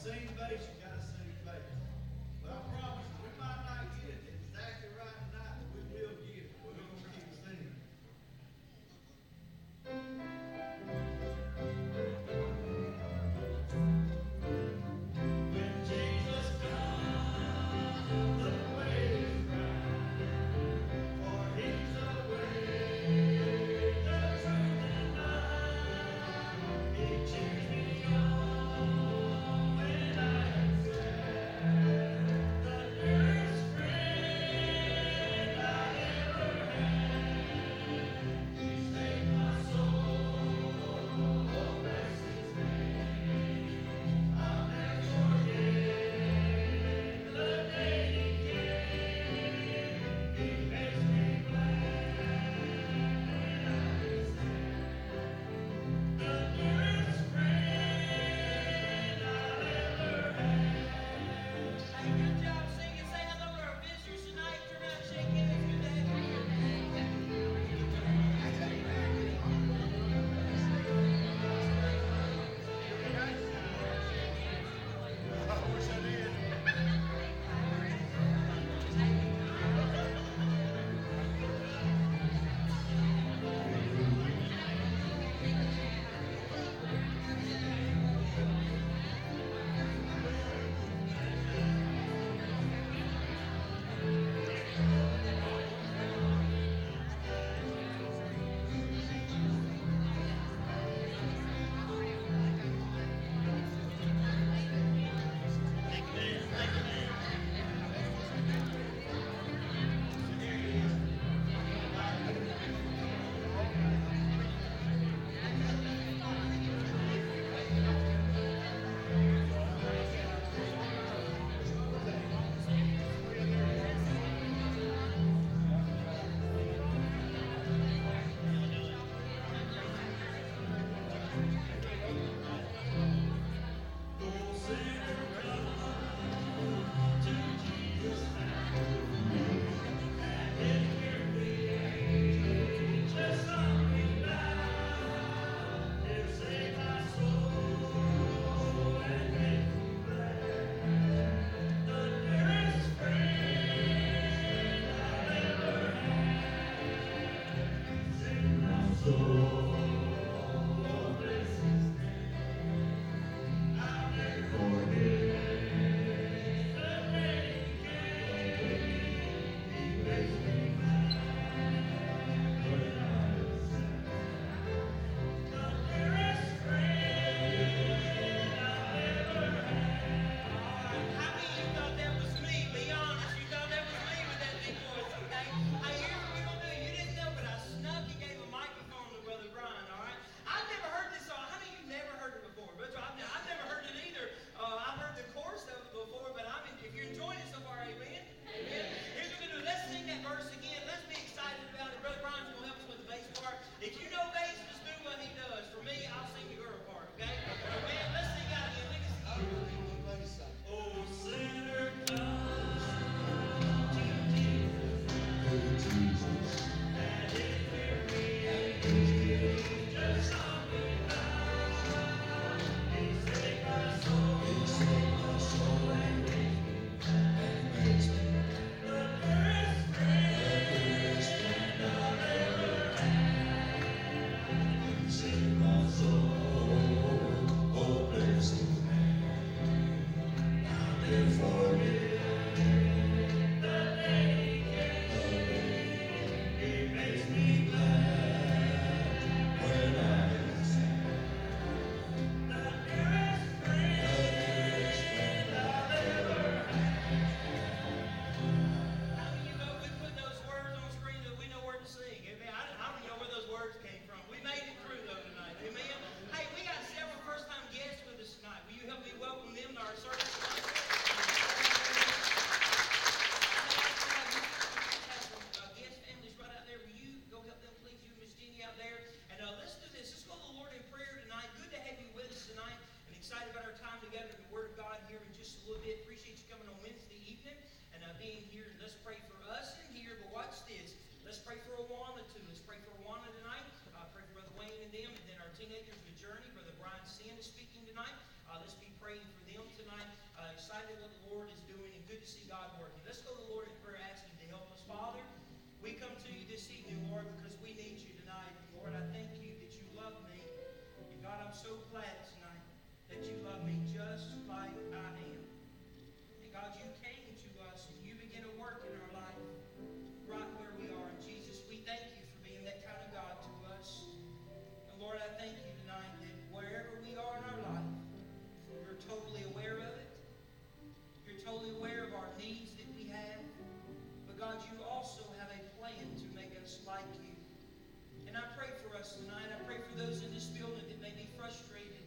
tonight. Let's be praying for them tonight. excited what the Lord is doing and good to see God working. Let's go to the Lord in prayer, asking Him to help us. Father, we come to you this evening, Lord, because we need you tonight. Lord, I thank you that you love me. And God, I'm so glad tonight that you love me just like I am. And God, you came to us and you begin to work in our life right where we are. And Jesus, we thank you for being that kind of God to us. And Lord, I thank you tonight that wherever we are in our life, you're totally aware of it. You're totally aware of our needs that we have. But God, you also have a plan to make us like you. And I pray for us tonight. I pray for those in this building that may be frustrated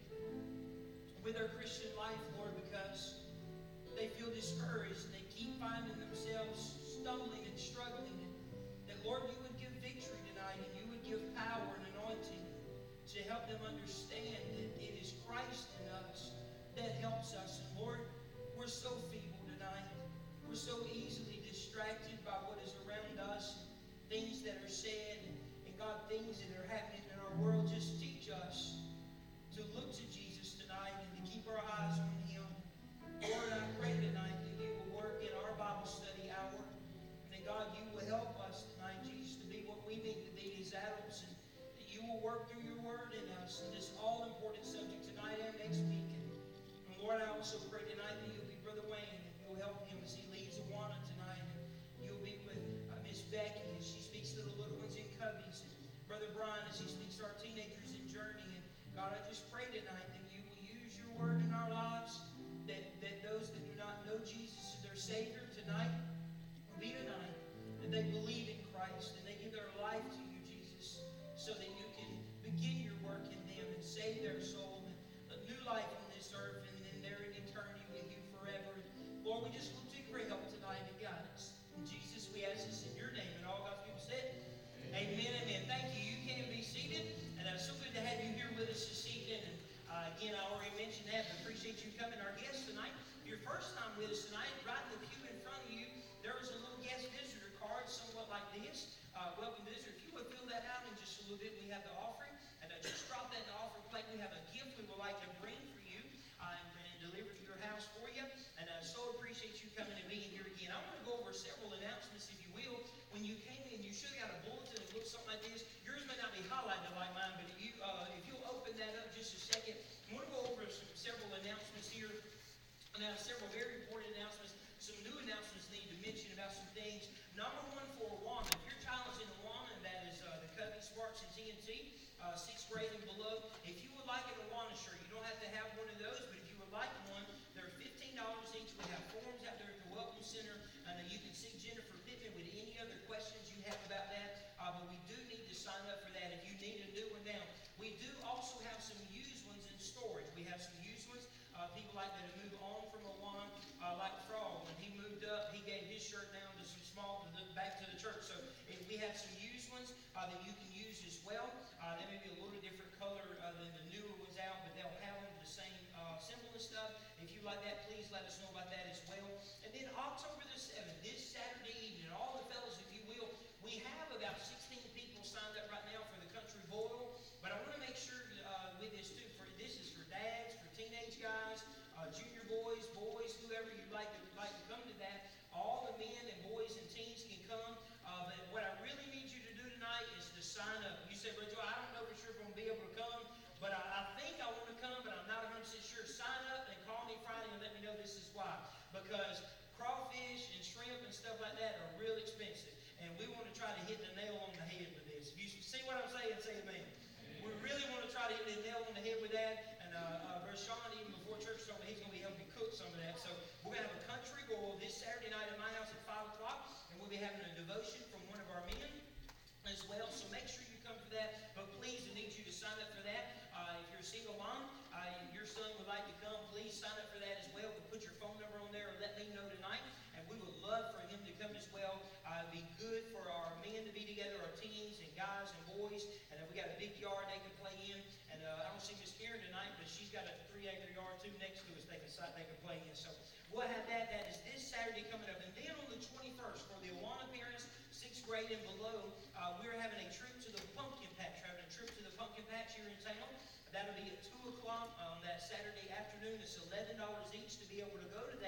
with their Christian life, Lord, because they feel discouraged. They keep finding themselves stumbling and struggling. And that, Lord, you would give victory tonight and you would give power and anointing to help them understand that it is Christ in us that helps us. And Lord, we're so feeble tonight. We're so easily distracted by what is around us, and things that are said, and God, things that are happening in our world. Just teach us to look to Jesus tonight and to keep our eyes on Him. Lord, I pray tonight that you will work in our Bible study hour, and that God, you will help us tonight, Jesus, to be what we need to be as adults, and that you will work through your word in us in this all-important subject tonight and next week. And Lord, I also pray tonight that you'll be Brother Wayne, and you'll help him as he leads Awana tonight, and you'll be with Miss Becky as she speaks to the little ones in Cubbies, and Brother Brian as he speaks to our teenagers in Journey. And God, I just pray tonight that you will use your word in our lives, that those that do not know Jesus as their Savior tonight will be tonight, that they believe in Christ and they give their life to you, Jesus, so that you can begin your work in them and save their soul and a new life on this earth, and then they're in eternity with you forever. Lord, we just look to your help tonight and guidance. In Jesus, we ask this in your name. And all God's people said, amen, amen. Thank you. You can be seated. And it's so good to have you here with us this evening. And again, I already mentioned that, but appreciate you coming. Our guest tonight, if your first time with us tonight, right in the pew in front of you, there is a little guest visitor card, somewhat like this. Welcome visitor. If you would fill that out in just a little bit, we have the offering. And just drop that in the offering plate. We have a gift we would like to bring for you and deliver to your house for you. And I so appreciate you coming and being here again. I want to go over several announcements, if you will. When you came in, you should have got a bulletin that looks something like this. Yours may not be highlighted like mine, but if you'll open that up just a second, I want to go over several announcements here. And I have several very important announcements. Some new announcements I need to mention about some things. Number one for Awana. If your child is in Awana, and that is the Cubby, Sparks, and TNT, 6th grade and below. If you would like an Awana shirt, you don't have to have one of those, but if you would like one, they're $15 each. We have forms out there at the Welcome Center, and you can see Jennifer Pittman with any other questions you have about that. But we do need to sign up for that if you need a new one now. We do also have some used ones in storage. We have some used ones. People like that have moved on from Awana, like Frog. When he moved up, he gave his shirt down to some small, back to the church. So if we have some used ones that you can use as well. They may be a little different color than the newer ones out, but they'll have the same symbol and stuff. If you like that, please let us know about that as well. And then October the 7th, this Saturday evening, all the fellas, if you will, we have about 16 people signed up right now for the Country Boil. But I want to make sure with this too, this is for dads, for teenage guys, junior boys, whoever you'd like to come to that. All the men and boys and teens can come. But what I really need you to do tonight is to sign up. You say, Brother Joe, I don't know for sure if I'm going to be able to come, but I think I want to come, but I'm not 100% sure. Sign up and call me Friday and let me know this is why. Because crawfish and shrimp and stuff like that are real expensive. And we want to try to hit the nail on the head with this. If you see what I'm saying, say amen. We really want to try to hit the nail on the head with that. And Brother Sean, even before church started, he's going to be helping me cook some of that. So we're going to have a country boil this Saturday night at my house at 5 o'clock. And we'll be having a devotion from one of our men as well. So make sure you come for that. But please, I need you to sign up for that. If you're a single mom, your son would like to come, please sign up for that as well. But put your phone number on there and let me know tonight. And we would love for him to come as well. It'd be good for our men to be together, our teens and guys and boys. And then we got a big yard they can play in. And I don't see Miss Karen tonight, but she's got a 3-acre yard too next to us they can play in. So we'll have that. That is this Saturday coming up. And then on the 21st, for the Awana parents, 6th grade and below, we're having a trip to the pumpkin patch. We're having a trip to the pumpkin patch here in town. That'll be at 2 o'clock on that Saturday afternoon. It's $11 each to be able to go to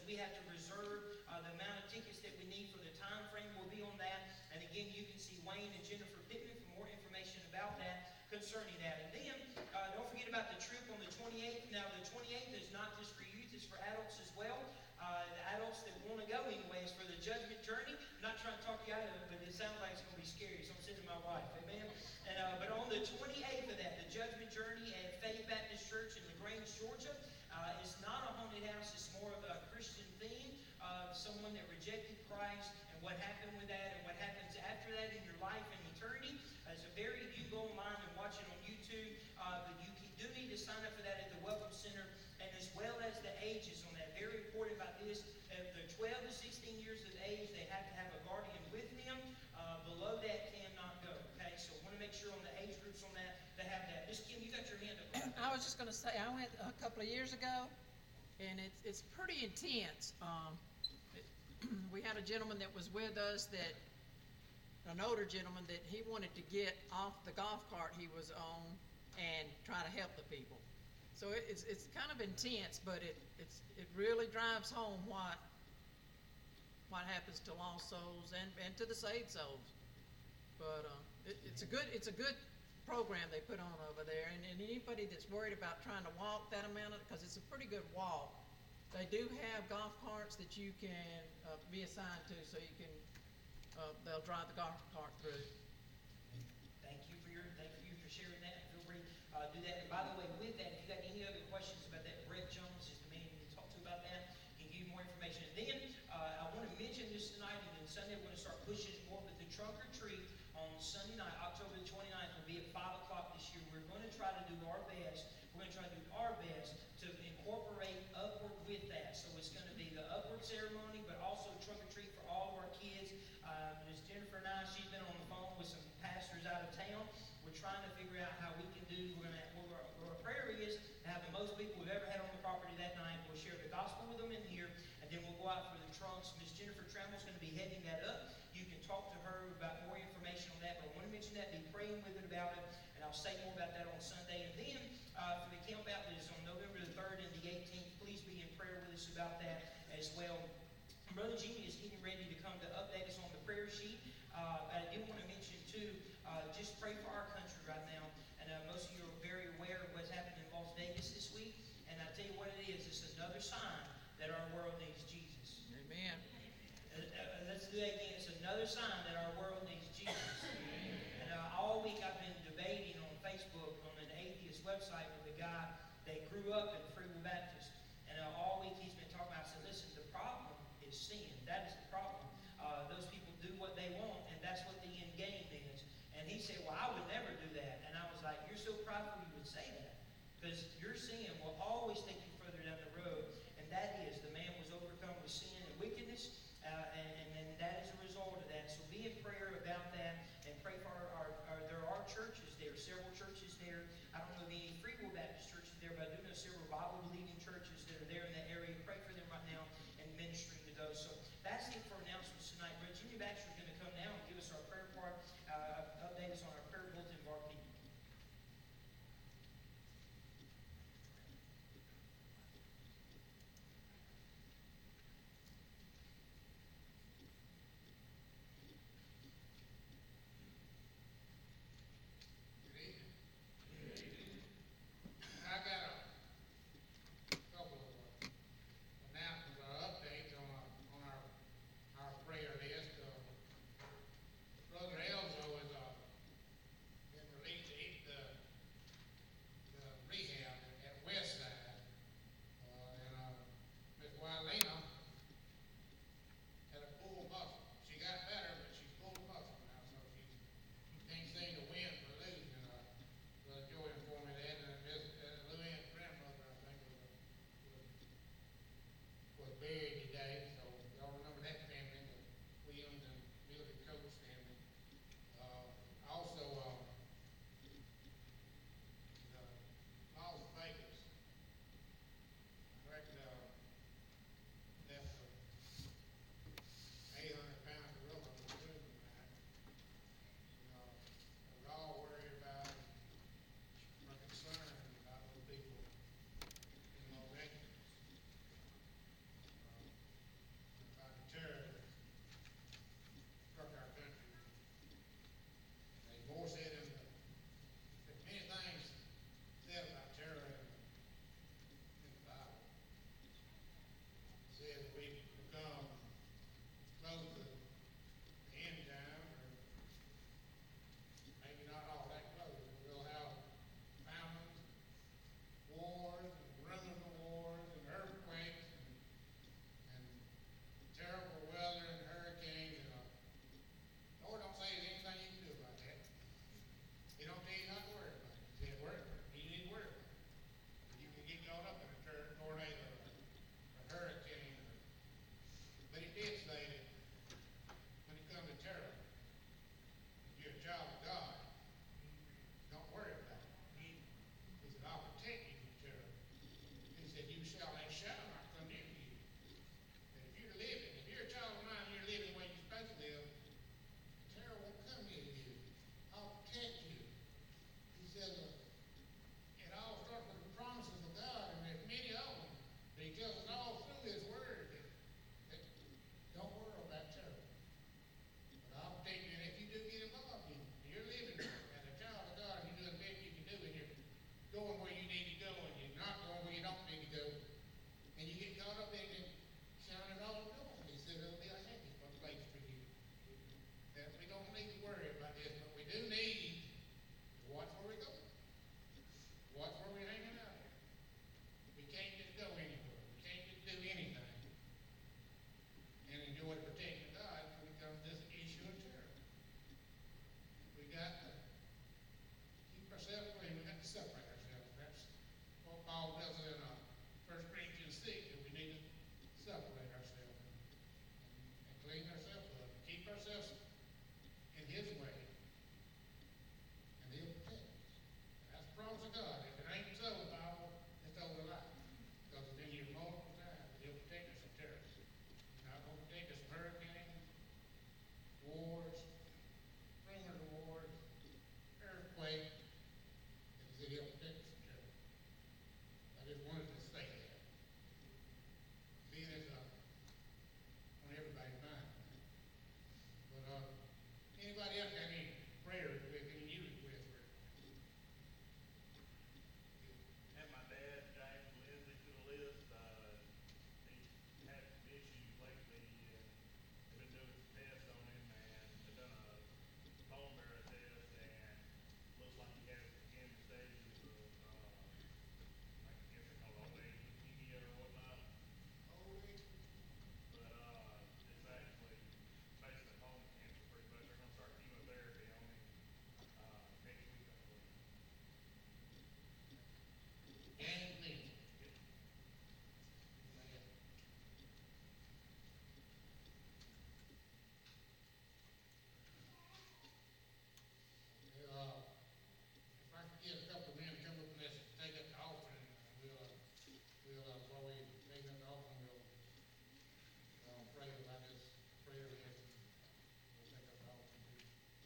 we have to reserve the amount of tickets that we need for the time frame. We'll be on that. And again, you can see Wayne and Jennifer Pittman for more information about that, concerning that. And then, don't forget about the trip on the 28th. Now, the 28th is not just for youth, it's for adults as well. The adults that want to go anyways for the Judgment Journey. I'm not trying to talk you out of it, but it sounds like it's going to be scary, so I'm sending my wife. Amen? And, but on the 28th of that, the Judgment Journey at Faith Baptist Church in LaGrange, Georgia. It's not a haunted house. It's more of a Christian theme of someone that rejected Christ and what happened with that and what happens after that in your life and eternity. It's a very, you go online and watch it on YouTube, but you do need to sign up for that at the Welcome Center, and as well as the ages on that. Very important about this. If they're 12 to 16 years of age, they have to have a guardian with them. Below that cannot go. Okay, so I want to make sure on the age groups on that, they have that. Miss Kim, you got your hand up. I was just going to say, I went a couple of years ago, and it's pretty intense. We had a gentleman that was with us an older gentleman that he wanted to get off the golf cart he was on and try to help the people. So it's kind of intense, but it really drives home what happens to lost souls and to the saved souls. But it's a good program they put on over there, and anybody that's worried about trying to walk that amount, because it's a pretty good walk, they do have golf carts that you can be assigned to, so you can they'll drive the golf cart through. Thank you for sharing that. Feel free to do that. And by the way, with that, if you got any other questions about that, Brett Jones is the man you need to talk to about that. He can give you more information. And then I want to mention this tonight, and then Sunday we're going to start pushing it more. But the trunk or treat on Sunday night, October the 29th, will be at 5 o'clock this year. We're going to try to do our best. We're going to try to do our best to incorporate Upward with that. So it's going to be the Upward ceremony, but also trunk or treat for all of our kids. Ms. Jennifer and I, she's been on the phone with some pastors out of town. We're trying to figure out how we can do. Our prayer is to have the most people we've ever had on the property that night. We'll share the gospel with them in here, and then we'll go out for the trunks. Ms. Jennifer Trammell's going to be heading that up. You can talk to her about more information on that, but I want to mention that, be praying with it about it, and I'll say more about that on Sunday. And then for the camp out that is on November the 3rd and the 18th, please be in prayer with us about that as well. Brother Jimmy is getting ready to come to update us on the prayer sheet. I did want to mention too, just pray for our country right now. And most of you are very aware of what's happened in Las Vegas this week. And I tell you what it is, it's another sign that our world needs Jesus. Amen. Let's do that again. It's another sign that our world needs Jesus. And all week I've been debating on Facebook on an atheist website with a guy that grew up in Free Will Baptist. And all week he's been talking about, I said, listen, the problem is sin. That is the problem. Those people do what they want, and that's what the end game is. And he said, well, I would never do that. And I was like, you're so prideful you would say that. Because your sin will always take you further down the road. And that is, the man was overcome with sin and wickedness, and that is a result of that. So be in prayer about that, and pray for there are churches there, several churches there. I don't know of any Free Will Baptist churches there, but I do know several wars, rumors of wars, earthquake, and he said he'll fix the church. I just wanted to say that. Being as on everybody's mind. But anybody else got any prayers with any you request for? Add my dad, James Lindsay, to the list. He's had some issues lately, and they've been doing some tests on him, and they've done a bone marrow test, and looks like he has beginning stages of, I guess they call it old age leukemia or whatnot. Holy. But it's actually basically bone cancer pretty much. They're gonna start chemotherapy on him next week, I believe. James Lindsay. Yep. Anybody else? If I could get a couple of men to come up and let's take up the offering, while we take up the offering, we'll pray about this prayer list, and we'll take up the offering too.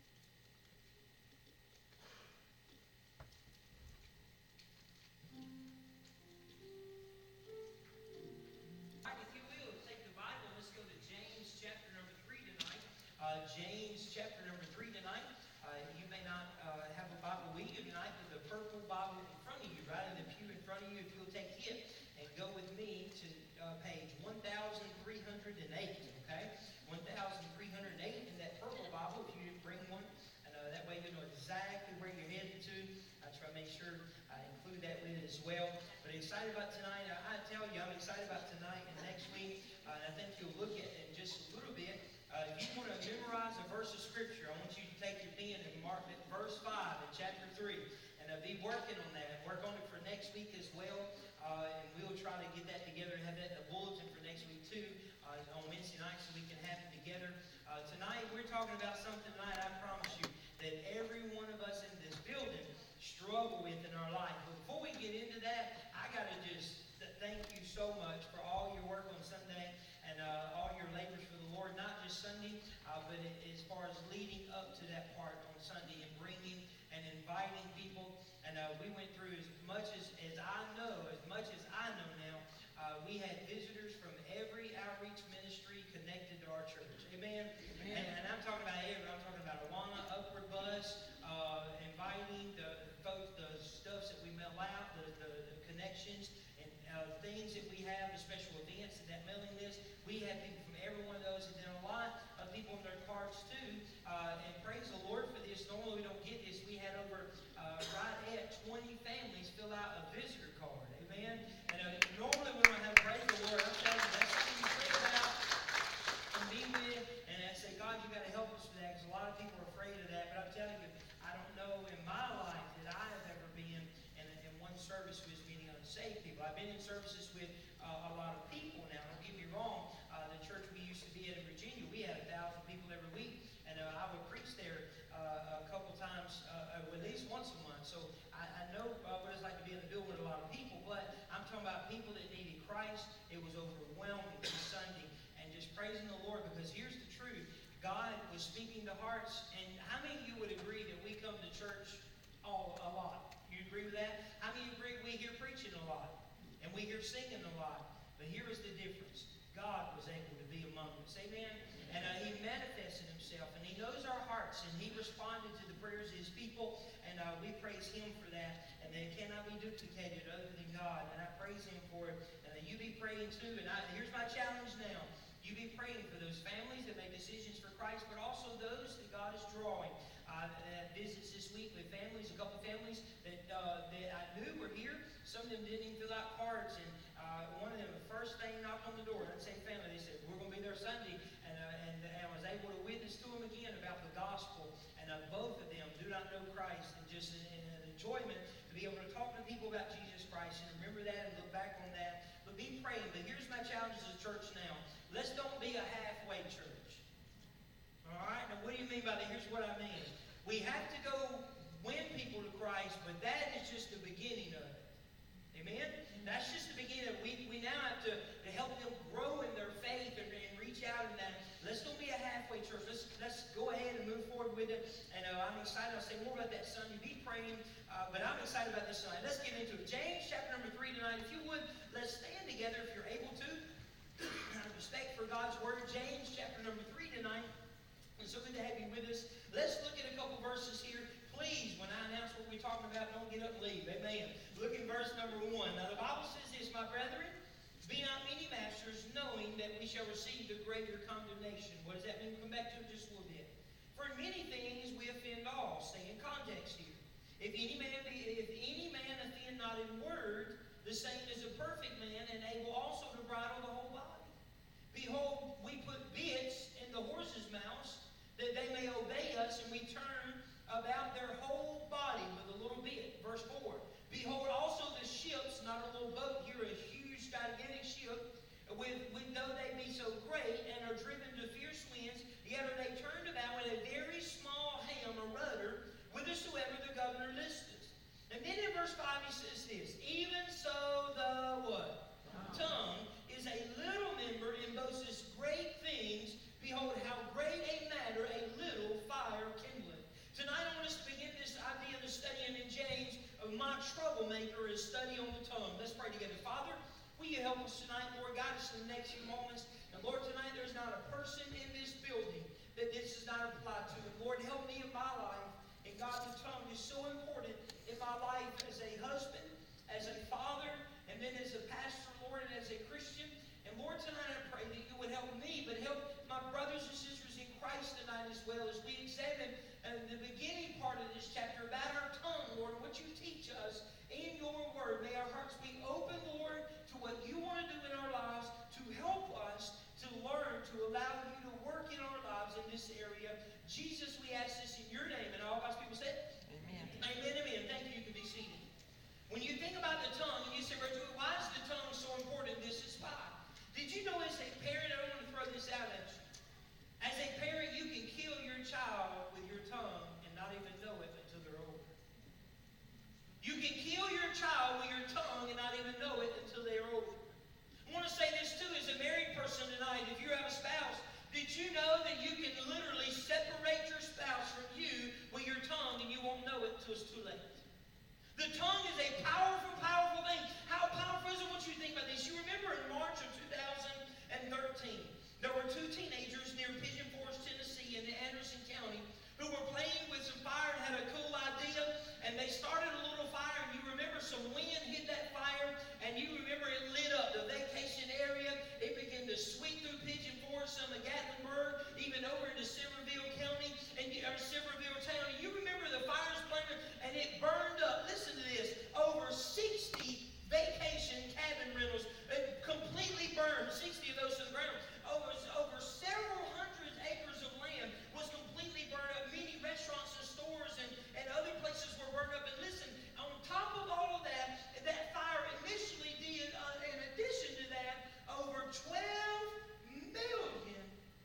All right, if you will, take the Bible, let's go to James chapter number 3 tonight. James chapter number 3 tonight. You may not have a Bible with you tonight, but the purple Bible in front of you, right in the pew in front of you, if you'll take it and go with me to page 1308, okay? 1308 in that purple Bible, if you didn't bring one. And that way you know exactly where you're headed to. I try to make sure I include that with it as well. But excited about tonight. I tell you, I'm excited about tonight and next week. And I think you'll look at it in just a little bit. If you want to memorize a verse of Scripture, I want you to take your pen and mark it verse 5 in chapter 3. And be working on that. Work on it for next week as well. And we'll try to get that together and have that in the bulletin for next week too on Wednesday night so we can have it together. Tonight we're talking about something tonight, I promise you, that every one of us in this building struggle with in our life. But before we get into that, I got to just thank you so much for all your work on Sunday and all your labors for the Lord, not just Sunday, but as far as leading up to that part on Sunday and bringing and inviting people. And we went through as much as I know now, we had visitors from every outreach ministry connected to our church. Amen? Amen. And I'm talking about every, I'm talking about Awana, Upward Bus, inviting the folks, the stuffs that we mail out, the connections, and things that we have, the special events, and that mailing list. We had people from every one of those, and then a lot of people in their cards too. And praise the Lord for this. Normally we don't get this. We had over right at 20 families fill out a visitor card. Amen. And normally we don't have praise the Lord. I'm telling you, that's something you pray about and be with. And I say, God, you got to help us with that, because a lot of people are afraid of that. But I'm telling you, I don't know in my life that I have ever been in one service with many unsaved people. I've been in services with a lot of people now. Don't get me wrong. The church we used to be at in Virginia, we had 1,000 people every week, and I would preach there a couple times, at least once a month. So I know what it's like to be in the building with a lot of people, but I'm talking about people that needed Christ. It was overwhelming this Sunday, and just praising the Lord, because here's the truth. God was speaking to hearts, and how many of you would agree that we come to church a lot? You agree with that? How many agree we hear preaching a lot, and we hear singing a lot? But here is the difference. God was able to be among us. Amen? And He manifested Himself, and He knows our hearts, and He responded to the prayers of His people, and we praise Him for that. And they cannot be duplicated other than God, and I praise Him for it. And you be praying too, and here's my challenge now. You be praying for those families that make decisions for Christ, but also those that God is drawing. Visits this week with families, a couple families that I knew were here. Some of them didn't even fill out cards, and one of them, the first thing knocked on the door, that same family, they said, we're going to be there Sunday, and I was able to witness to them again about the gospel, and both of them do not know Christ, and just in an enjoyment to be able to talk to people about Jesus Christ, and remember that and look back on that. But be praying. But here's my challenge as a church now. Let's don't be a halfway church. All right? Now, what do you mean by that? Here's what I mean. We have to go win people to Christ, but that is just the beginning of it. Amen? That's just the beginning of it. We now have to help them grow in their faith and reach out in that. Let's don't be a halfway church. Let's go with us. Let's look at a couple verses here. Please, when I announce what we're talking about, don't get up and leave. Amen. Look at verse number 1. Now the Bible says this, my brethren, be not many masters, knowing that we shall receive the greater condemnation. What does that mean? We'll come back to it just a little bit. For in many things we offend all. Stay in context here. If any man offend not in word, the same is a perfect man, and able also to bridle the whole body. Behold, we put bits in the horses' mouths, that they may obey us, and we turn about their whole body with a little bit. Verse 4. Behold also the ships, not a little boat here, a huge gigantic ship, with though they be so great, and are driven to fierce winds, yet are they turned about with a very small helm, a rudder, whithersoever the governor listeth. And then in verse 5 he says this, even so the what? Tongue is a little member and boasteth great things. Behold, how great a matter a little fire kindleth. Tonight I want us to begin this idea of the studying in James of my troublemaker is study on the tongue. Let's pray together. Father, will you help us tonight, Lord? Guide us in the next few moments. And Lord, tonight there's not a person in this building that this does not apply to. And Lord, help me in my life. And God, the tongue is so important in my life as a husband, as a father, and then as a pastor, Lord, and as a Christian. And Lord, tonight I pray that you would help me, but help my brothers and sisters in Christ tonight as well as we examine the beginning part of this chapter about our tongue, Lord, what you teach us in your word. May our hearts be open, Lord, to what you want to do in our lives, to help us to learn, to allow you to work in our lives in this area. Jesus, we ask this in your name. And all God's people said, Amen. Amen, amen. Thank you. You can be seated. When you think about the tongue, and you say, Brother, why is the tongue so important? This is why. Did you know as a parent, I want to throw this out at you. As a parent, you can kill your child with your tongue and not even know it until they're older. You can kill your child with your tongue and not even know it until they're older. I want to say this too, as a married person tonight, if you have a spouse, did you know that you can literally separate your spouse from you with your tongue and you won't know it until it's too late? The tongue is a powerful, powerful thing. How powerful is it? I want you to think about this. You remember in March of 2013, there were two teenagers near Pigeon Forge, Tennessee in Anderson County who were playing with some fire and had a cool idea, and they started a little fire, and you remember some wind hit that fire, and you remember it lit up the vacation area. It began to sweep through Pigeon Forge, some of Gatlinburg, even over into Silverville County, or Silverville Town. You remember the fires burning, and it burned up. Listen to this. Over 60 vacation cabin rentals completely burned, 60 of those to the ground. Over several hundred acres of land was completely burned up. Many restaurants and stores and other places were burned up. And listen, on top of all of that, that fire initially did, in addition to that, over $12 million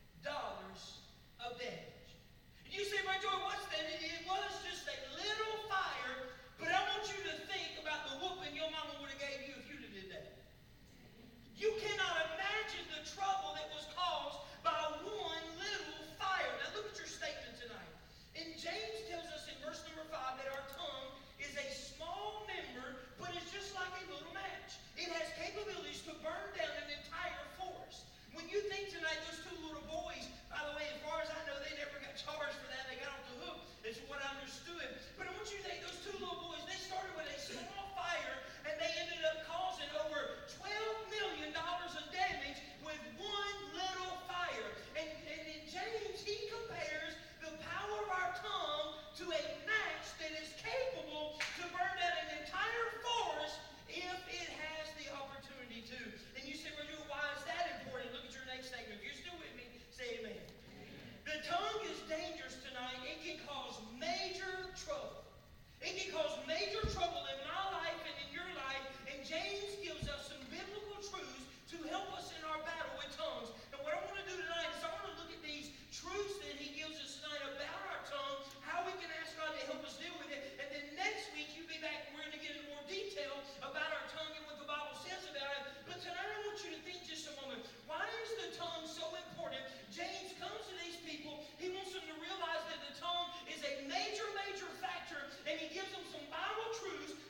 of damage. And you say, Brother Joy, what's that? It was just a little fire, but I want you to think about the whooping your mama would have gave you if you'd have did that. You cannot imagine the trouble that was caused by one little fire. Now look at your statement tonight. And James tells us in verse number 5 that our tongue is a small member, but it's just like a little match. It has capabilities to burn down an entire forest. When you think tonight, those two little boys, by the way, as far as I know, they never got charged for that. They got off the hook. That's what I understood. But I want you to think, those two little boys, they started with a small fire, and they ended up causing over $12 million of damage with one little fire. And in James, he compares the power of our tongue to a match that is capable to burn down an entire forest if it has the opportunity to. And you say, well, why is that important? Look at your next statement. If you're still with me, say amen. The tongue is dangerous tonight. It can cause major trouble. It can cause major trouble in my life and in your life. And James gives us some biblical truths to help us in our battle with tongues. And what I want to do tonight is I want to look at these truths that he gives us tonight about our tongue, how we can ask God to help us deal with it. And then next week, you be back and we're going to get into more detail about our tongue and what the Bible says about it. But tonight I want you to think just a moment. Why is the tongue so important? James comes to these people. He wants them to realize that the tongue is a major, major factor. And he gives them some Bible truths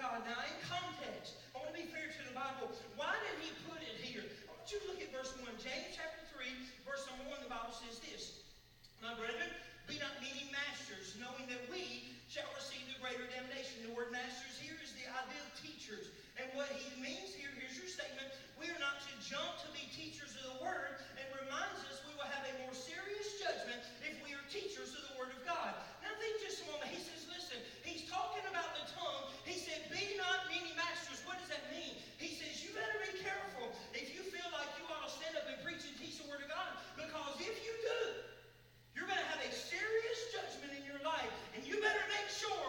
God. Now, in context, I want to be fair to the Bible. Why did he put it here? I want you to look at verse 1. James chapter 3, verse number 1, the Bible says this. My brethren, be not many masters, knowing that we shall receive the greater damnation. The word masters here is the idea of teachers. And what he means here, here's your statement, we are not to jump to be teachers of the Word, and reminds us we will have a more serious judgment if we are teachers of the Word of God. Now think just a moment. He says, listen, he's talking about the tongue. He said, be not many masters. What does that mean? He says, you better be careful if you feel like you ought to stand up and preach and teach the Word of God, because if you do, you're going to have a serious judgment in your life, and you better make sure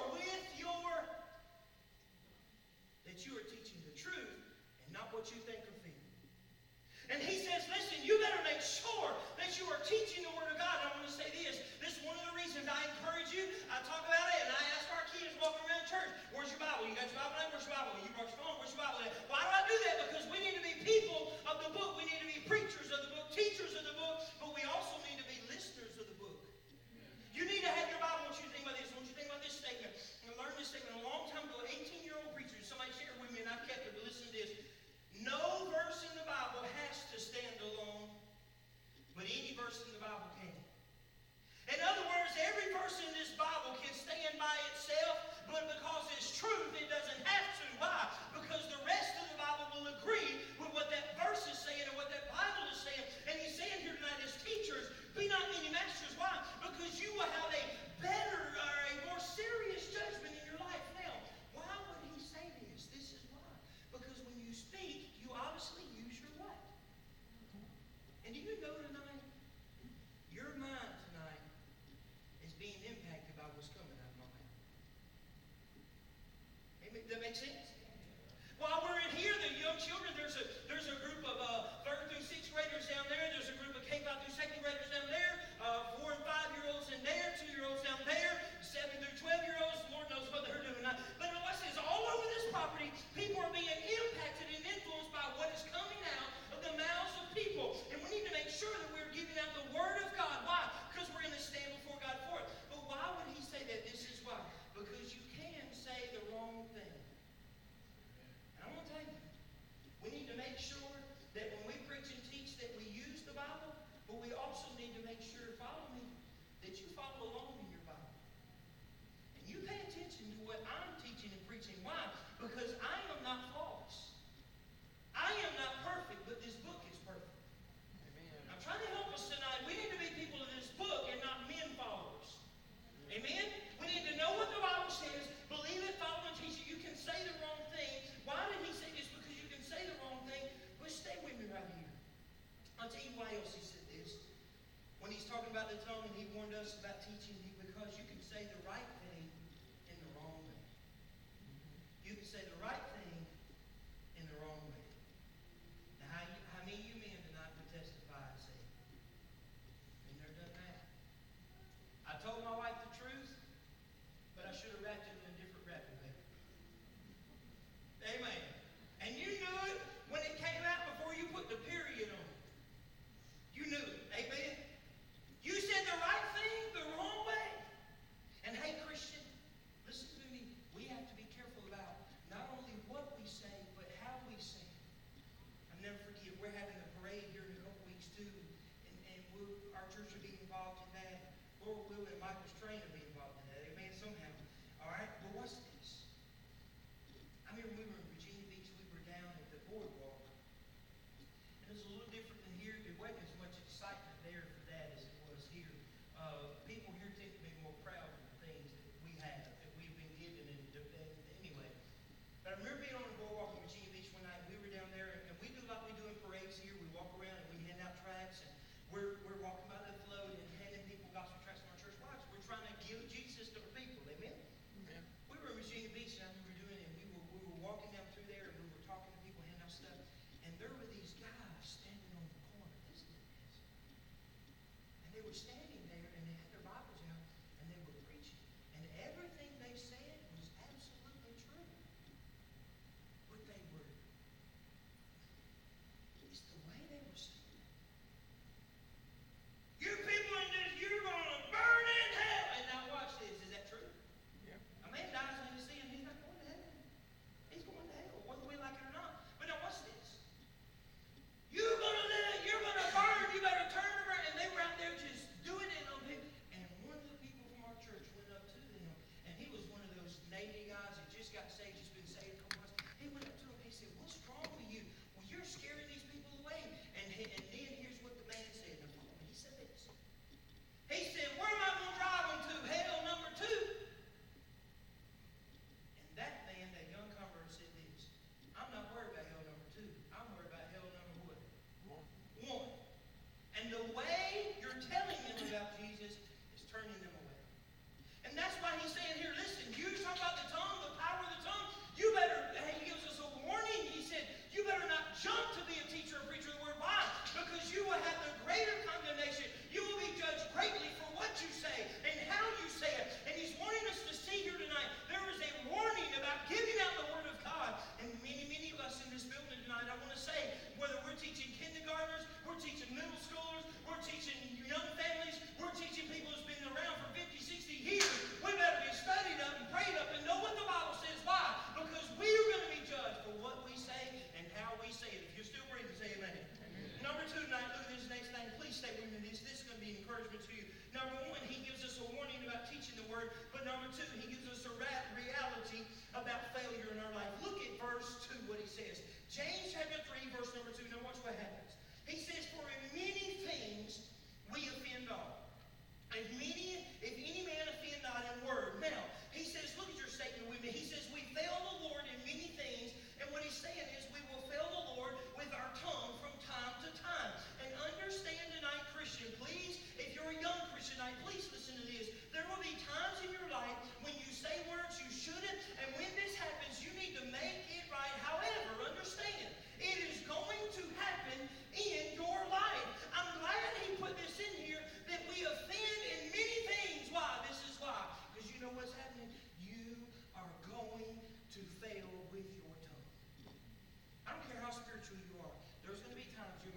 that you are teaching the truth and not what you think or feel. And he says, listen, you better make sure that you are teaching the Word of God. And I'm going to say this. This is one of the reasons I encourage you. I talk about it, and I ask our kids walking around church, where's your Bible? You got your Bible at? Where's your Bible? You brought your phone? Where's your Bible at? Why do I do that? Because we need to be people of the book. We need to be preachers of the book, teachers of the book, but we also need to be listeners of the book. You need to have your Bible. I want you to think about this. I want you to think about this statement. I learned this statement a long time ago. 18-year-old preacher. Somebody shared with me, and I kept it. But listen to this. No verse in the Bible has to stand alone, but any verse in the Bible can. In other words, every verse in this Bible can stand by itself, but because it's truth, it doesn't have to. Why? Because the rest of the Bible will agree with what that verse is saying and what that Bible is saying. And he's saying here tonight as teachers, be not many masters. Why? Because you will have a better or a more serious judgment in your life. Now, why would he say this? This is why. Because when you speak, you obviously use your what? And do you know tonight, your mind tonight is being impacted by what's coming out of my mouth. Amen. Does that make sense? While we're in here, the young children, there's a group of 3rd through 6th graders down there. There's a group of K-5 through 2nd graders down there. 4 and 5-year-olds in there. 2-year-olds down there. 7 through 12-year-olds. Lord knows what they're doing. But watch this. All over this property, people are being impacted and influenced by what is coming out of the mouths of people. And we need to make sure that we're giving out the Word of God. Why? Because we're going to stand before God for it. But why would he say that? This is why. Because you can say the wrong thing. And I'm going to tell you, we need to make sure that when we preach and teach that we use the Bible, but we also need to make sure, follow me, that you follow along in your Bible. And you pay attention to what I'm teaching and preaching. Why? Because I am not flawless. I am not perfect, but this book is perfect. Amen. I'm trying to help us tonight. We need to be people of this book and not men followers. Amen? We need to know what the Bible says, believe it, follow and teach it. You can say the wrong thing. Why did he say this? Because you can say the wrong thing. But stay with me right here. I'll tell you why else he said this. When he's talking about the tongue and he warned us about teaching, because you can say the right thing in the wrong way. You can say the right thing in the wrong way. Now, how many of you men tonight would testify and say, been there, done that? I told my wife the truth, but I should have wrapped it in a different wrapping paper. Amen. And you knew it when it came out before you put the period on it. You knew it. Amen. You said the right thing the wrong way. And hey, Christian, listen to me. We have to be careful about not only what we say, but how we say it. I'll never forget, we're having a parade here in a couple weeks too, and our church will be involved in that. Lord willing, and Michael's train will be involved in that. Amen. Somehow. All right. But what's this? I remember we were in Virginia Beach. We were down at the boardwalk, and it was a little different than here. There wasn't as much excitement there for that as it was here. People here tend to be more proud of the things that we have, that we've been given, and anyway. But I remember being on the boardwalk in Virginia Beach one night. We were down there, and we do like we do in parades here. We walk around and we hand out tracts, and we're walking by the float and handing people gospel tracts from our church. Why? We're trying to give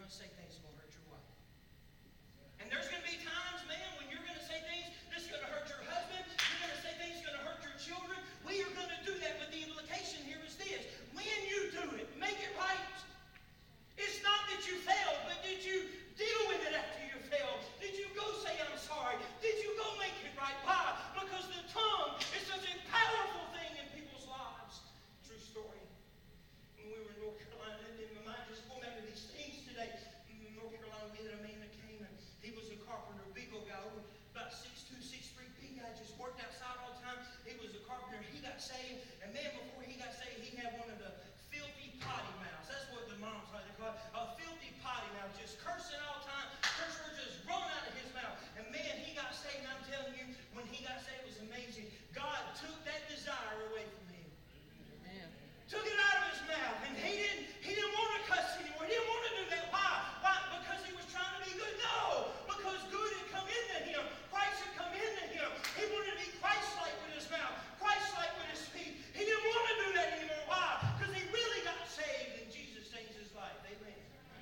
to say things that will hurt your wife. And there's going to be times, man, when you're going to say things that's going to hurt your husband. You're going to say things that's going to hurt your children. We are going to do that, but the implication here is this. When you do it, make it right. It's not that you failed, but did you deal with it after you failed? Did you go say, I'm sorry? Did you go make it right? Why? Because the tongue is such a powerful thing in people's lives. True story. When we were in North Carolina, and in my mind just going back to these things today, in North Carolina, we had a man that came, and he was a carpenter, a big old guy, about 6'2", 6'3", big guy, just worked outside all the time. He was a carpenter. He got saved, and man, before he got saved, he had one of the filthy potty mouths. That's what the moms like to call it, a filthy potty mouth, just cursing all the time. Curse words just rolling out of his mouth. And man, he got saved, and I'm telling you, when he got saved, it was amazing. God took that desire away from him. Amen. Took it out of his mouth, and he didn't want to cuss anymore. He didn't want to do that. Why? Why? Because he was trying to be good? No, because good had come into him. Christ had come into him. He wanted to be Christ-like with his mouth, Christ-like with his feet. He didn't want to do that anymore. Why? Because he really got saved, and Jesus changed his life. Amen.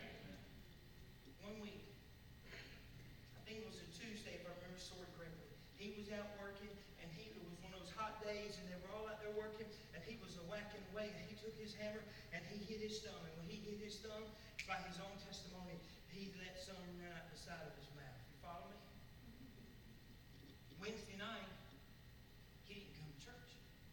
One week, I think it was a Tuesday, if I remember the story correctly. He was out working, and it was one of those hot days, and they were all out there working, and he was whacking away, and he took his hammer, and he hit his thumb. And when he hit his thumb, by his own testimony, he let some run out the side of his mouth. You follow me? Wednesday night, he didn't come to church.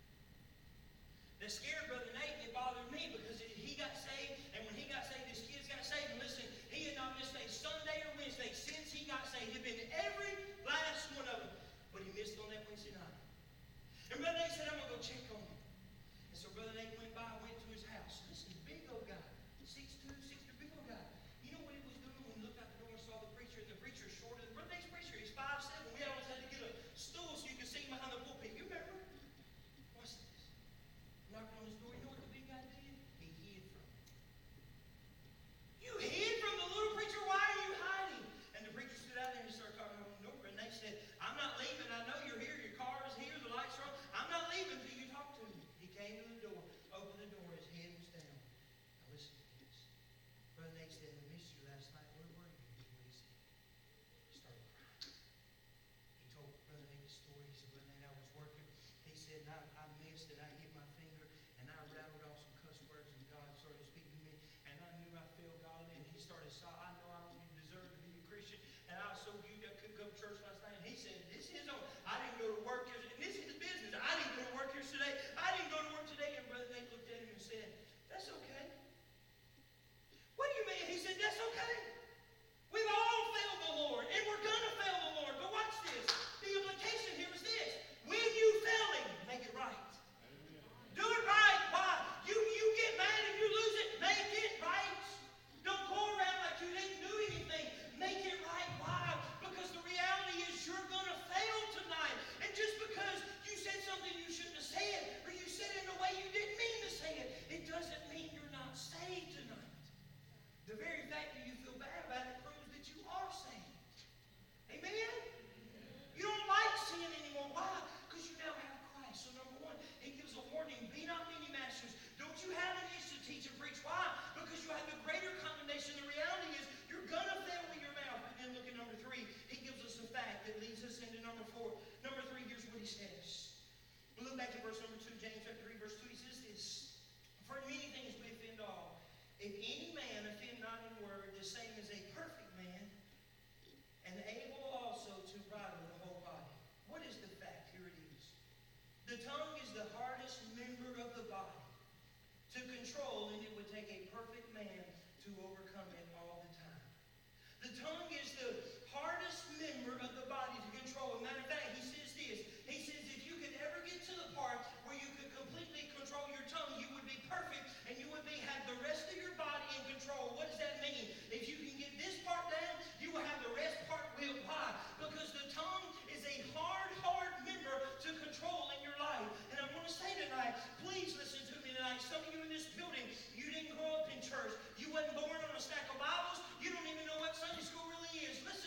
That scared Brother Nate, and it bothered me because he got saved, and when he got saved, his kids got saved. And listen, he had not missed a Sunday or Wednesday since he got saved. He had been to every last one of them, but he missed on that Wednesday night. And Brother Nate said, I'm going to go check on him. And so Brother Nate went by, went to his house. Listen, big old guy, 6'2", 6'3", big old guy. You know what he was doing when he looked out the door and saw the preacher, and the preacher's shorter than Brother Nate's preacher. He's 5'7". We always had to get a stool so you could see him behind the pulpit. You remember? Watch this. Knocked on his door. You know what the big guy did? He hid from him. You hid from the little preacher? Why are you hiding? And the preacher stood out there and he started talking to him over, and they said, I'm not leaving. I know you're here. Your car is here. The lights are on. I'm not leaving until you talk to me. He came to the door, opened the door. His head was down. Now listen to this. Brother Nate said, I missed you last night. Where were you? Here's what he said. He started crying. He told Brother Nate the story. He said, Brother Nate, I was working. He said, and I missed and I hit my finger and I rattled off some cuss words and God started speaking to me and I knew I failed God and he started sobbing. I know I don't even deserve to be a Christian and I was so viewed I couldn't go to church last night. And he said, this is his own. I didn't go to work yesterday. And this is his business. I didn't go to work here today. I didn't go to work today. And Brother Nate looked at him and said, that's okay. What do you mean? He said, that's okay. We've all failed the Lord, and we're going to fail the Lord. But watch this. The implication here is this. When you fail him, make it right. Do it right. Why? You get mad and you lose it. Make it right. Don't go around like you didn't do anything. Make it right. Why? Because the reality is you're going to fail tonight. And just because you said something you shouldn't have said, or you said it in a way you didn't mean to say it, it doesn't mean you're not saved tonight. The very fact that you feel bad about it proves that you are saved. Amen? You don't like sin anymore. Why? Because you now have Christ. So number one, he gives a warning. Be not many masters. Don't you have an itch to teach and preach? Why? Because you have the greater condemnation. The reality is you're going to fail with your mouth. But then look at number three. He gives us a fact that leads us into number four. Number three, here's what he says. We look back at verse number 2, James chapter 3, verse 2. He says this. For in many things we offend all. If any man offend not in word, the same is a perfect man, and able also to bridle the whole body. What is the fact? Here it is. The tongue is the hardest member of the body to control, and it would take a perfect man to overcome it all the time. The tongue is the hardest member of the body to control. As a matter of fact, he says this. He says if you could ever get to the part where you could completely control your tongue, you would be perfect, and you would have the rest of your body in control. What does that mean? If you can get this part down, you will have the rest part will. Why? Because the tongue is a hard member to control in your life. And I want to say tonight, please listen to me tonight. Some of you in this building, you didn't grow up in church. You wasn't born on a stack of Bibles. You don't even know what Sunday school really is. Listen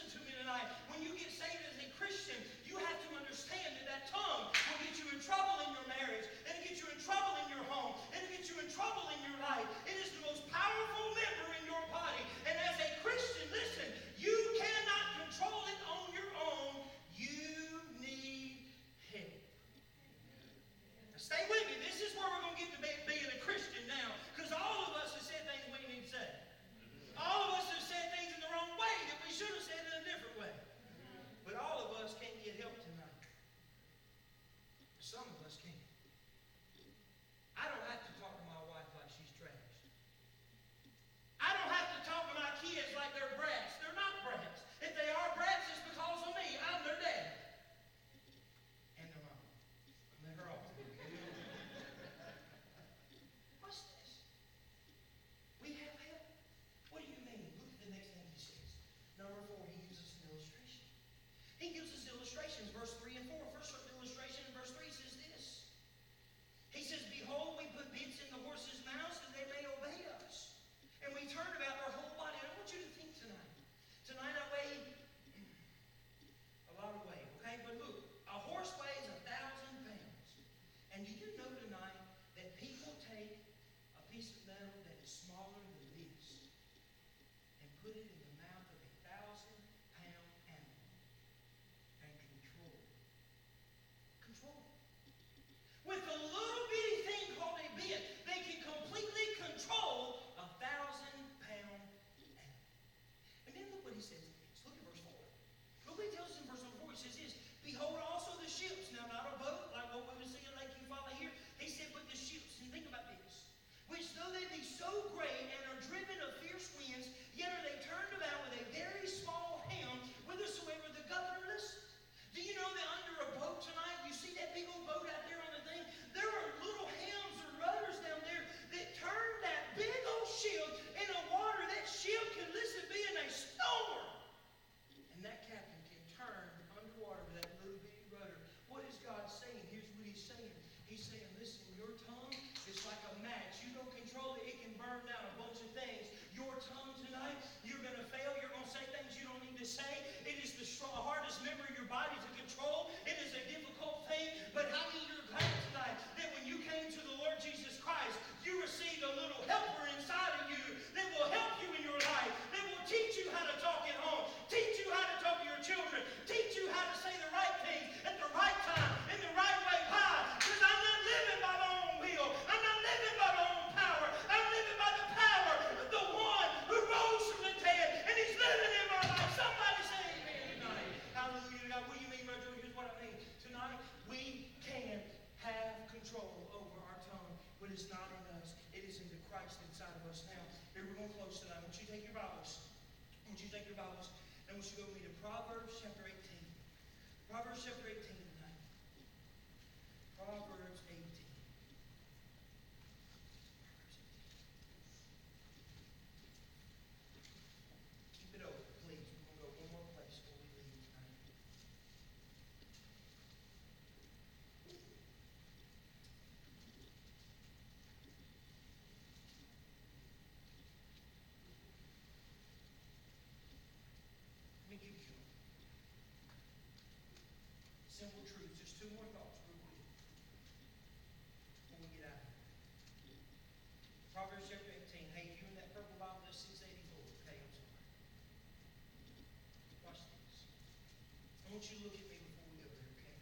Christ inside of us. Now, here we're going to close tonight. I want you to take your Bibles. And I want you to go with me to Proverbs chapter 18. Proverbs chapter 18 tonight. Proverbs 18. Keep it open, please. We're going to go one more place before we leave tonight. Let me give you simple truths. Just two more thoughts real quick before we get out of here. Proverbs chapter 18. Hey, if you're in that purple Bible, that's 684. Okay, I'm sorry. Watch this. I want you to look at me before we go there, okay?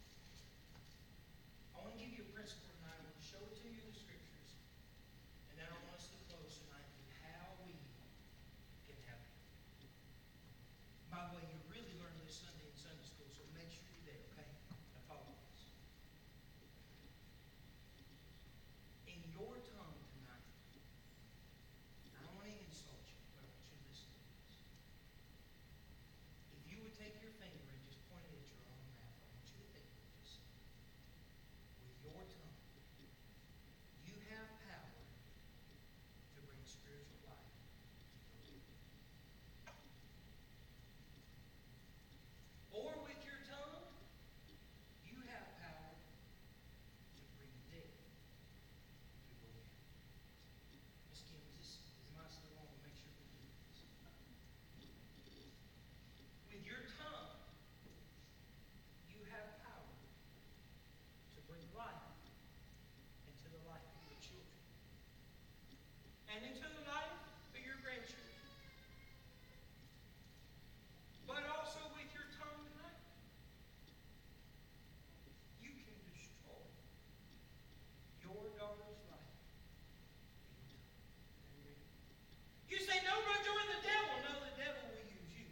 I want to give you a principle tonight. I want to show it to you in the scriptures. And then I want us to close tonight with how we can have it. By the way, you really learned this Sunday in Sunday school, so make sure you're there, okay? Now follow this. In your tongue tonight, I don't want to insult you, but I want you to listen to this. If you would take your finger and just point it at your own mouth, I want you to think what you say. With your tongue, you have power to bring spiritual life to your life. Or with your tongue, you have power to bring death to your life. Miss Kim, is my still on? Make sure we do this. With your tongue, you have power to bring life into the life of your children and into the life of your grandchildren. But also with your tongue tonight, you can destroy your daughter's life. You say, no, Brother Joy, the devil. No, the devil will use you.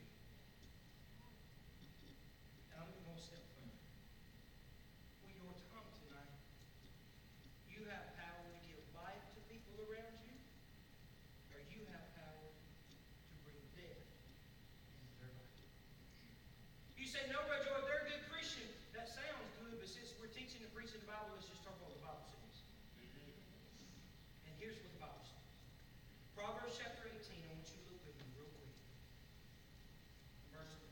And I'm going to step further. With your tongue tonight, you have power to give life to people around you, or you have power to bring death into their life. You say, no, Brother Joy, they're a good Christian. That sounds good, but since we're teaching and preaching the Bible, let's just talk about what the Bible says. And here's what the Bible says. Proverbs chapter 18, I want you to look with me real quick. Verse number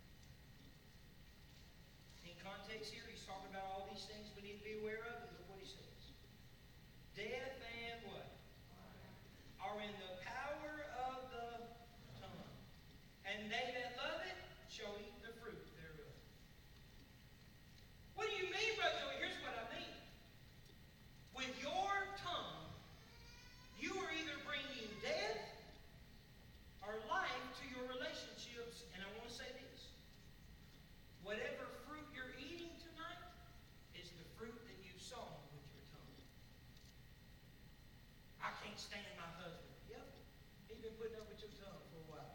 20. In context here, he's talking about all these things we need to be aware of, and look what he says. Death and what? Are in the power of the tongue. And they that love it shall eat the fruit thereof. What do you mean, Brother Joey? Here's what I mean. With your tongue, you are either bringing death or life to your relationships. And I want to say this. Whatever fruit you're eating tonight is the fruit that you sown with your tongue. I can't stand my husband. Yep. He's been putting up with your tongue for a while.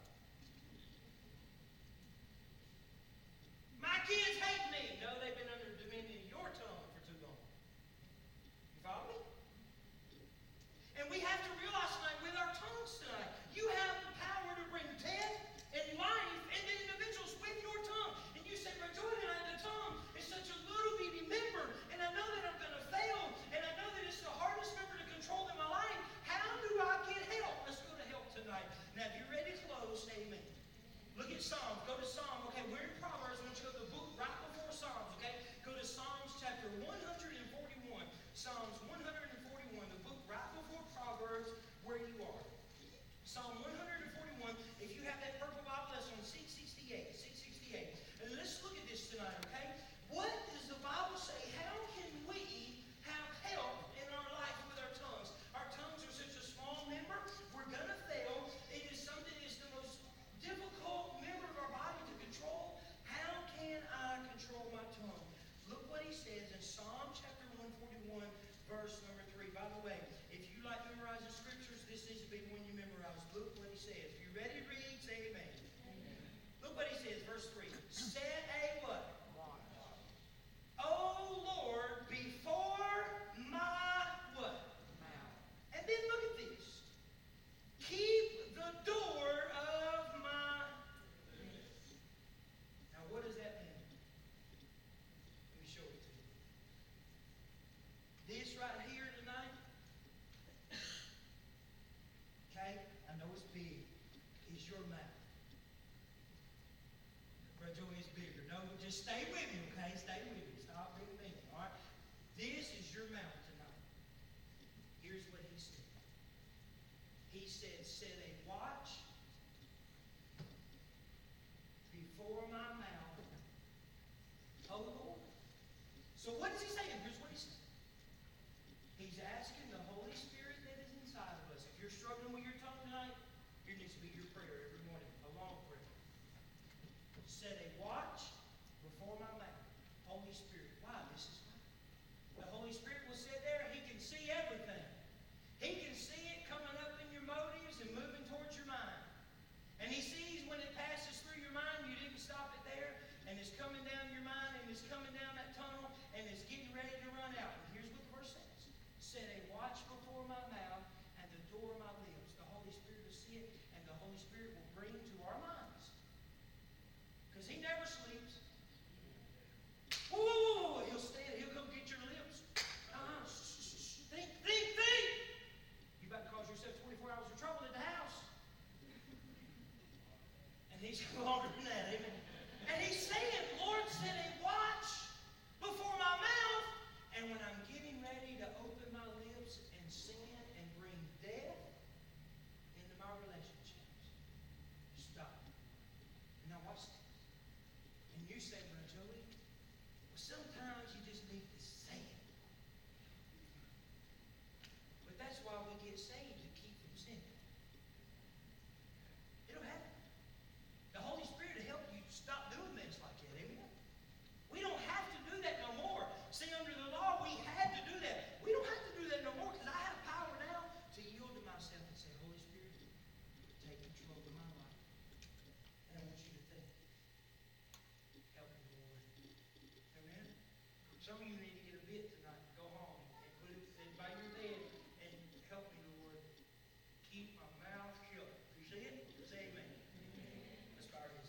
My kids hate me. No, they've been under the dominion of your tongue for too long. You follow me? And we have to realize tonight with our tongues tonight, you have the power to bring death and life into individuals with your tongue. And you say, Brother Jordan, the tongue is such a little bitty member, and I know that I'm going to fail, and I know that it's the hardest member to control in my life. How do I get help? Let's go to help tonight. Now, if you're ready to close, amen. Look at Psalms. Go to Psalm. Okay, we're in Proverbs. I want you to go to the book right your mouth. Brother Joey is bigger. No, just stay with me, okay? Stay with me. Stop being mean, all right? This is your mouth tonight. Here's what he said. He said, set a watch before my mouth, O Lord. So what is he saying? Here's what he's saying. He's asking the Holy Spirit that is inside of us. If you're struggling with your tongue tonight, here needs to be your prayer every morning, a long prayer. Set a watch before my mouth. Holy Spirit. Why? This is why. The Holy Spirit will sit there. He can see everything. He can see it coming up in your motives and moving towards your mind. And he sees when it passes through your mind, you didn't stop it there, and it's coming down your mind, and it's coming down that tunnel, and it's getting ready to run out. And here's what the verse says. Set a watch before my mouth and the door of my lips. The Holy Spirit will see it, and the Holy Spirit will bring to our minds. Because he never sleeps. Whoa, whoa, whoa, whoa. He'll stand, he'll come get your lips. Think, think, think. You about to cause yourself 24 hours of trouble at the house. And he's longer than that, amen. And he's saying, Lord, set a watch before my mouth. And when I'm getting ready to open my lips and sin and bring death into my relationships, stop. Now watch this. And you say, Brother Joey, well, sometimes you just need to say it. But that's why we get saved, to keep from sinning. It'll happen. The Holy Spirit will help you stop doing things like that, amen? We don't have to do that no more. See, under the law, we had to do that. We don't have to do that no more because I have power now to yield to myself and say, Holy Spirit, take control of my life. And I want you to think. Help me, Lord. Amen? Some of you need to get a bit tonight. Go home and put it by your bed and help me, Lord. Keep my mouth shut. You see it? Say amen. Let's bow our heads.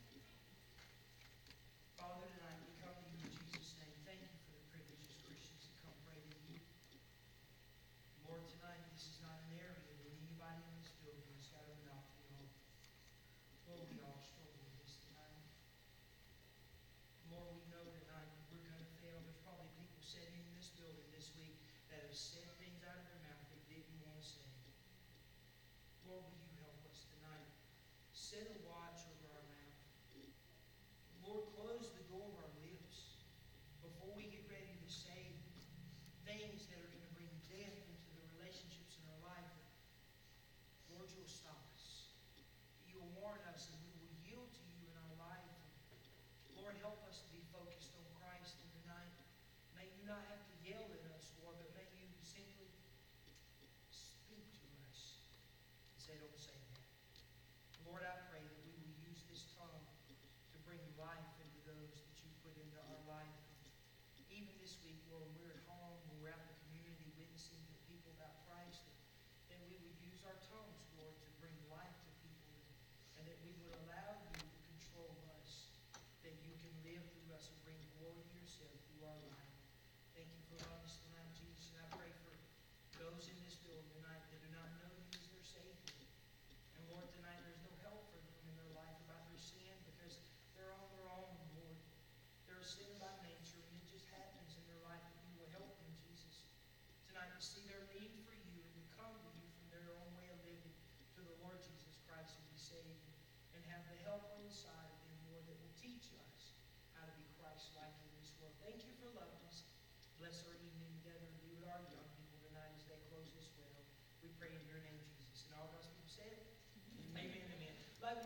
Father, tonight we come to you in Jesus' name. Thank you for the privilege as Christians to come pray to you. Lord, tonight this is not an area that anybody in this building has got a monopoly on. Lord, we all struggle with this tonight. Lord, we know tonight that we're going to fail. There's probably people sitting in this building this week that have said things out of their mouth they didn't want to say. Lord, will you help us tonight? Set a watch over our mouth. Lord, close the door of our lips before we get ready to say things that are going to bring death into the relationships in our life. Lord, you'll stop us. You'll warn us and we will yield to you in our life. Lord, help us to be focused on Christ and tonight. May you not have to yell at us, Lord, but may you simply speak to us and say, don't say that. Lord, I pray that we will use this tongue to bring life into those that you put into our life. Even this week, Lord, when we're at home, when we're out in the community witnessing to people about Christ, that we would use our tongues, Lord, to bring life to people, and that we would allow you to control us, that you can live through us and bring glory to yourself through our life. Thank you for loving us tonight, Jesus, and I pray for those in this building tonight that do not know you as their Savior. And Lord, tonight there's no help for them in their life about their sin because they're on their own, Lord. They're a sinner by nature, and it just happens in their life that you will help them, Jesus. Tonight to see their need for you and to come to you from their own way of living to the Lord Jesus Christ and be saved and have the help on the side of them, Lord, that will teach us how to be Christ-like in this world. Thank you for loving us. Bless our evening together and be with our young people tonight as they close this well. We pray in your name, Jesus. And all God's